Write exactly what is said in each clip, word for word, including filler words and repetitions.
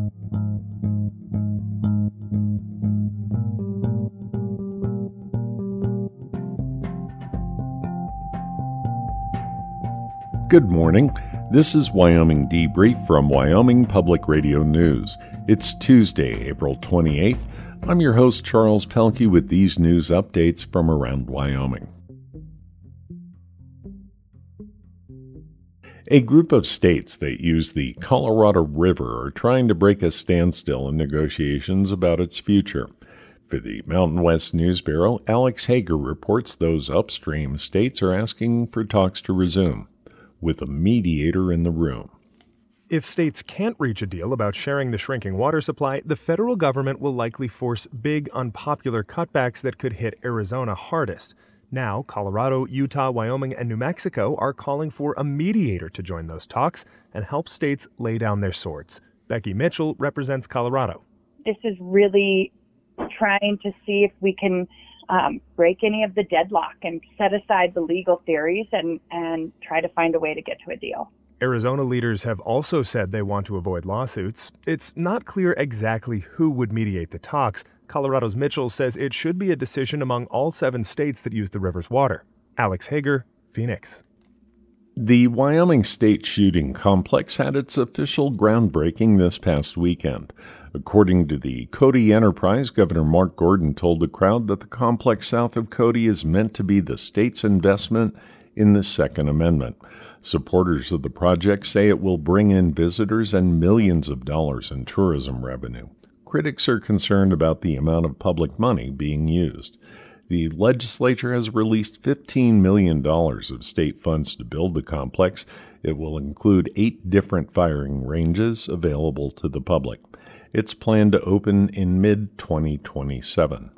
Good morning. This is Wyoming Debrief from Wyoming Public Radio News. It's Tuesday, April twenty-eighth. I'm your host, Charles Pelkey, with these news updates from around Wyoming. A group of states that use the Colorado River are trying to break a standstill in negotiations about its future. For the Mountain West News Bureau, Alex Hager reports those upstream states are asking for talks to resume, with a mediator in the room. If states can't reach a deal about sharing the shrinking water supply, the federal government will likely force big, unpopular cutbacks that could hit Arizona hardest. Now, Colorado, Utah, Wyoming, and New Mexico are calling for a mediator to join those talks and help states lay down their swords. Becky Mitchell represents Colorado. This is really trying to see if we can um, break any of the deadlock and set aside the legal theories and, and try to find a way to get to a deal. Arizona leaders have also said they want to avoid lawsuits. It's not clear exactly who would mediate the talks. Colorado's Mitchell says it should be a decision among all seven states that use the river's water. Alex Hager, Phoenix. The Wyoming State Shooting Complex had its official groundbreaking this past weekend. According to the Cody Enterprise, Governor Mark Gordon told the crowd that the complex south of Cody is meant to be the state's investment in the Second Amendment. Supporters of the project say it will bring in visitors and millions of dollars in tourism revenue. Critics are concerned about the amount of public money being used. The legislature has released fifteen million dollars of state funds to build the complex. It will include eight different firing ranges available to the public. It's planned to open in mid twenty twenty-seven.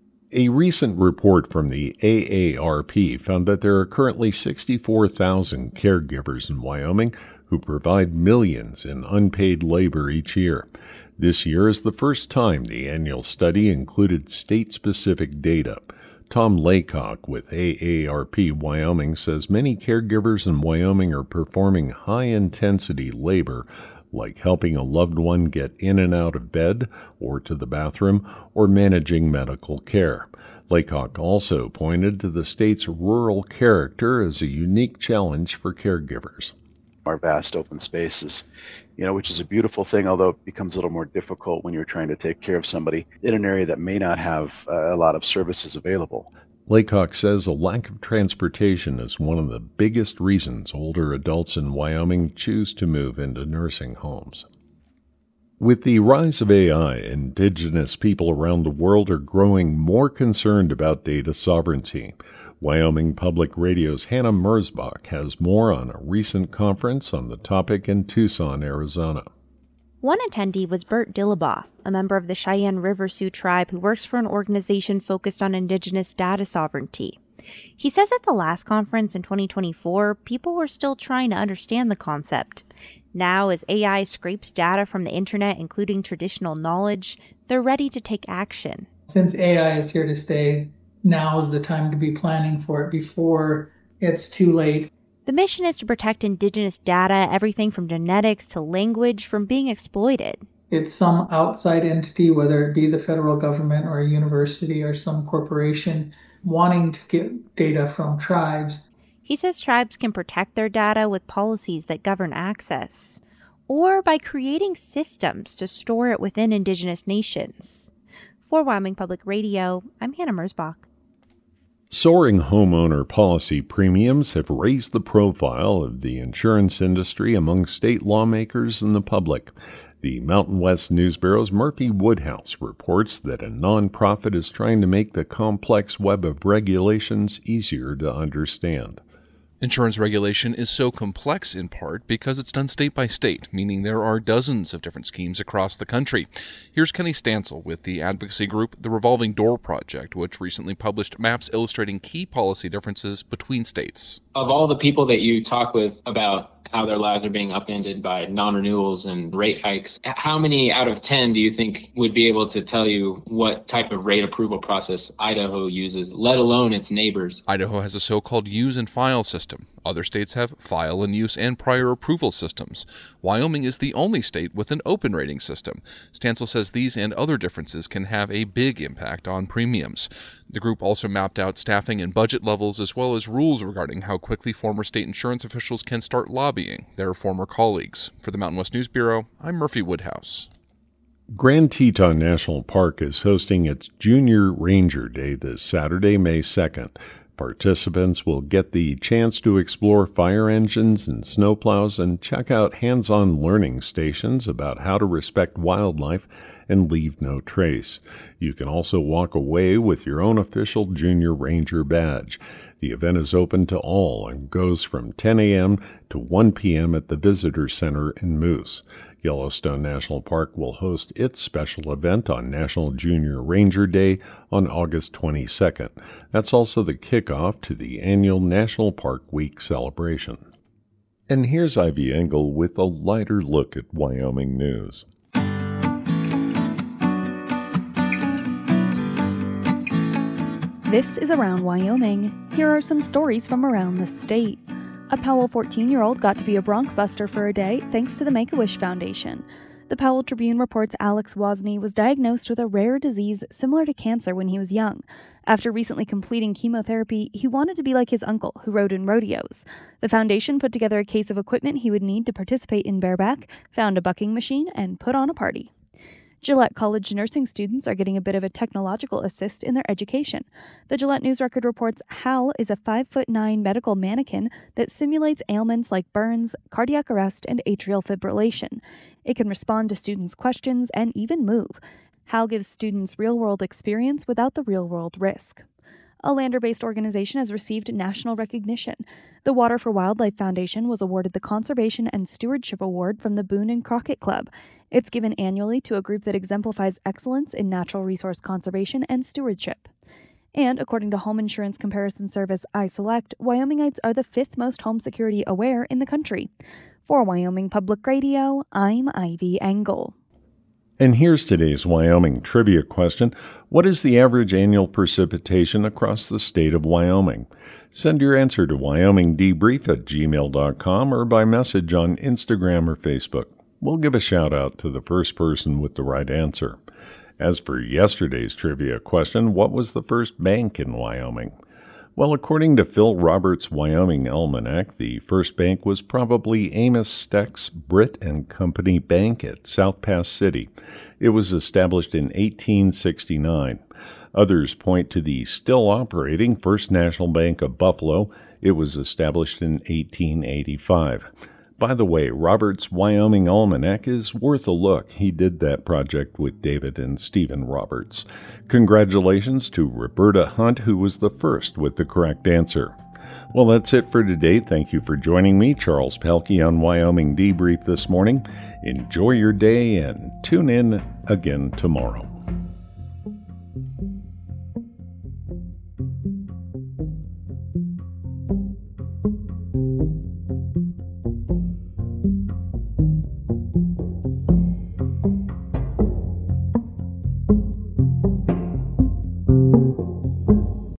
A recent report from the A A R P found that there are currently sixty-four thousand caregivers in Wyoming who provide millions in unpaid labor each year. This year is the first time the annual study included state-specific data. Tom Laycock with A A R P Wyoming says many caregivers in Wyoming are performing high-intensity labor, like helping a loved one get in and out of bed or to the bathroom or managing medical care. Laycock also pointed to the state's rural character as a unique challenge for caregivers. Our vast open spaces, you know, which is a beautiful thing, although it becomes a little more difficult when you're trying to take care of somebody in an area that may not have uh, a lot of services available. Laycock says a lack of transportation is one of the biggest reasons older adults in Wyoming choose to move into nursing homes. With the rise of A I, indigenous people around the world are growing more concerned about data sovereignty. Wyoming Public Radio's Hannah Merzbach has more on a recent conference on the topic in Tucson, Arizona. One attendee was Bert Dillabaugh, a member of the Cheyenne River Sioux tribe who works for an organization focused on indigenous data sovereignty. He says at the last conference in twenty twenty-four, people were still trying to understand the concept. Now, as A I scrapes data from the internet, including traditional knowledge, they're ready to take action. Since A I is here to stay, now is the time to be planning for it before it's too late. The mission is to protect indigenous data, everything from genetics to language, from being exploited. It's some outside entity, whether it be the federal government or a university or some corporation, wanting to get data from tribes. He says tribes can protect their data with policies that govern access, or by creating systems to store it within indigenous nations. For Wyoming Public Radio, I'm Hannah Merzbach. Soaring homeowner policy premiums have raised the profile of the insurance industry among state lawmakers and the public. The Mountain West News Bureau's Murphy Woodhouse reports that a nonprofit is trying to make the complex web of regulations easier to understand. Insurance regulation is so complex in part because it's done state by state, meaning there are dozens of different schemes across the country. Here's Kenny Stansel with the advocacy group The Revolving Door Project, which recently published maps illustrating key policy differences between states. Of all the people that you talk with about how their lives are being upended by non-renewals and rate hikes. How many out of ten do you think would be able to tell you what type of rate approval process Idaho uses, let alone its neighbors? Idaho has a so-called use and file system. Other states have file and use and prior approval systems. Wyoming is the only state with an open rating system. Stansel says these and other differences can have a big impact on premiums. The group also mapped out staffing and budget levels as well as rules regarding how quickly former state insurance officials can start lobbying their former colleagues. For the Mountain West News Bureau, I'm Murphy Woodhouse. Grand Teton National Park is hosting its Junior Ranger Day this Saturday, May second. Participants will get the chance to explore fire engines and snowplows and check out hands-on learning stations about how to respect wildlife and leave no trace. You can also walk away with your own official Junior Ranger badge. The event is open to all and goes from ten a.m. to one p.m. at the Visitor Center in Moose. Yellowstone National Park will host its special event on National Junior Ranger Day on August twenty-second. That's also the kickoff to the annual National Park Week celebration. And here's Ivy Engel with a lighter look at Wyoming news. This is Around Wyoming. Here are some stories from around the state. A Powell fourteen-year-old got to be a bronc buster for a day thanks to the Make-A-Wish Foundation. The Powell Tribune reports Alex Wozni was diagnosed with a rare disease similar to cancer when he was young. After recently completing chemotherapy, he wanted to be like his uncle, who rode in rodeos. The foundation put together a case of equipment he would need to participate in bareback, found a bucking machine, and put on a party. Gillette College nursing students are getting a bit of a technological assist in their education. The Gillette News Record reports Hal is a five foot nine medical mannequin that simulates ailments like burns, cardiac arrest, and atrial fibrillation. It can respond to students' questions and even move. Hal gives students real-world experience without the real-world risk. A Lander-based organization has received national recognition. The Water for Wildlife Foundation was awarded the Conservation and Stewardship Award from the Boone and Crockett Club. It's given annually to a group that exemplifies excellence in natural resource conservation and stewardship. And according to home insurance comparison service iSelect, Wyomingites are the fifth most home security aware in the country. For Wyoming Public Radio, I'm Ivy Engel. And here's today's Wyoming trivia question. What is the average annual precipitation across the state of Wyoming? Send your answer to wyoming debrief at gmail dot com or by message on Instagram or Facebook. We'll give a shout out to the first person with the right answer. As for yesterday's trivia question, what was the first bank in Wyoming? Well, according to Phil Roberts' Wyoming Almanac, the first bank was probably Amos Steck's Britt and Company Bank at South Pass City. It was established in eighteen sixty-nine. Others point to the still operating First National Bank of Buffalo. It was established in eighteen eighty-five. By the way, Roberts' Wyoming Almanac is worth a look. He did that project with David and Stephen Roberts. Congratulations to Roberta Hunt, who was the first with the correct answer. Well, that's it for today. Thank you for joining me, Charles Pelkey, on Wyoming Debrief this morning. Enjoy your day and tune in again tomorrow.